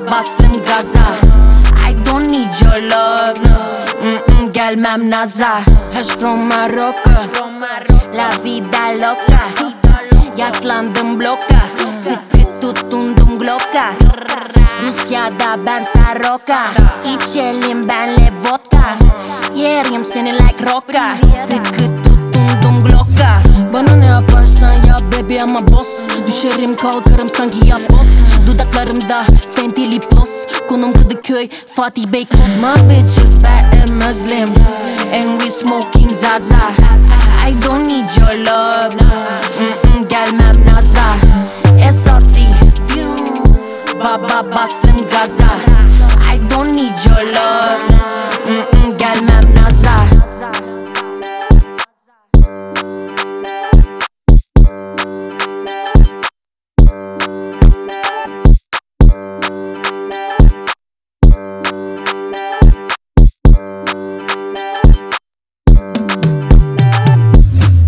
bastım gaza. I don't need your love, gelmem nazar. Hush from Morocco, la vida loca. Yaslandım bloka, sıkı tutundum Glock'a. Rusya'da ben Saroka, İçelim benle vodka. Yerim seni like roka, sıkı tutundum Glock'a. Bana ne yaparsan yap baby ama boss. Düşerim kalkarım sanki yapboz. Dudaklarımda Fenty lip gloss. Konum Kadıköy, Fatih Beykoz. My bitches bad and Muslim, and we smoking Zaza. I don't need your love,